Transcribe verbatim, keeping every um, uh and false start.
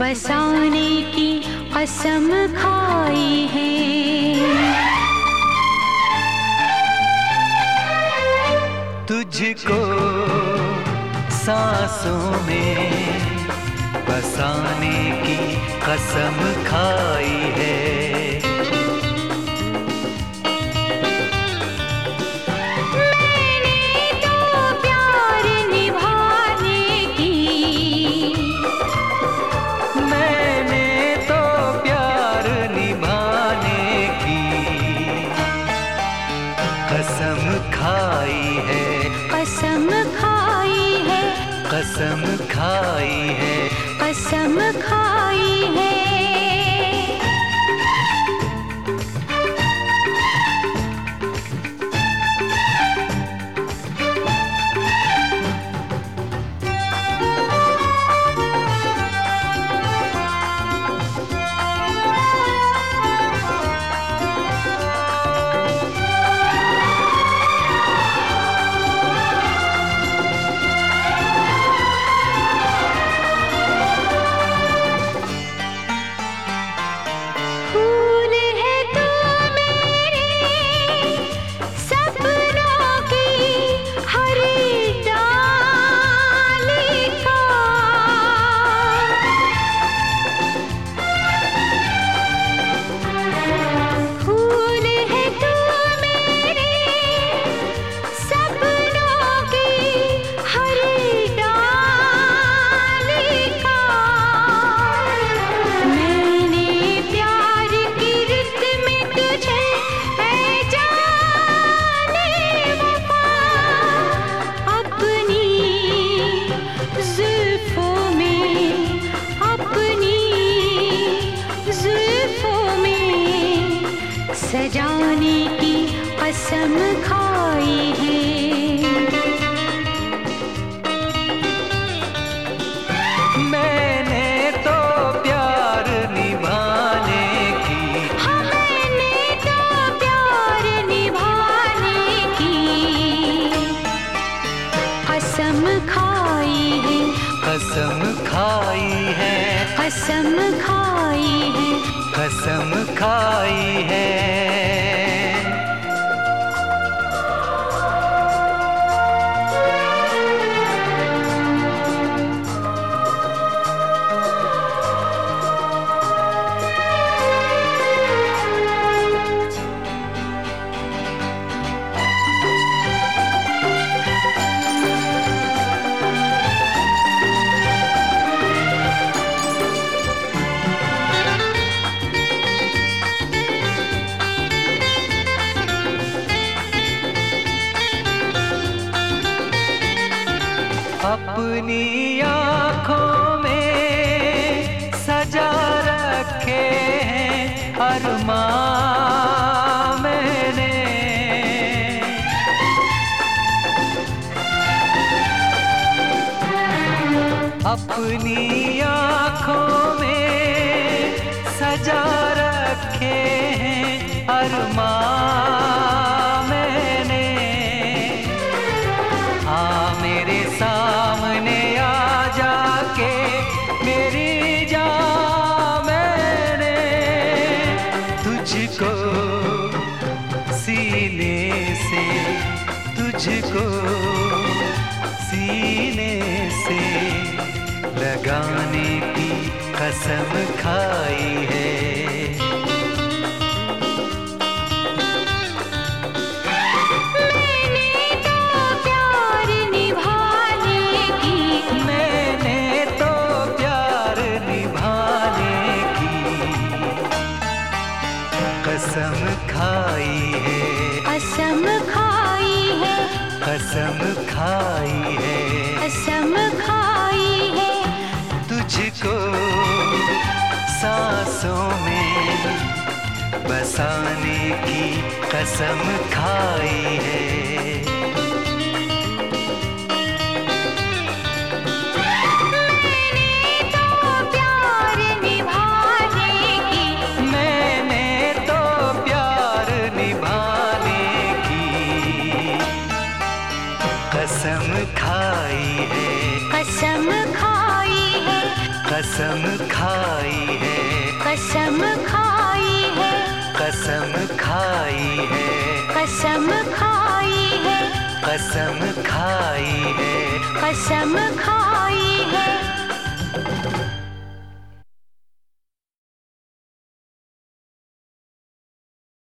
बसाने की कसम खाई है। तुझको सांसों में बसाने की कसम खाई है। कसम खाई है, कसम खाई है, कसम खाई है, कसम खाई है। सजाने की कसम खाई है। मैंने तो प्यार निभाने की, हाँ मैंने तो प्यार निभाने की कसम खाई है, कसम खाई है, कसम खाई है, कसम खाई है। अपनी आँखों में सजा रखे हैं अरमान मैंने। अपनी आँखों में सजा रखे हैं अरमान मैंने। हाँ मेरे सामने आ जाके मेरी जान मैंने तुझको सीने से, तुझको सीने से लगाने की कसम खाई है। कसम खाई है, कसम खाई है, कसम खाई है, कसम खाई है। तुझको सांसों में बसाने की कसम खाई है। कसम खाई है, कसम खाई है, कसम खाई है, कसम खाई है, कसम खाई है, कसम खाई है, कसम खाई है, कसम खाई है।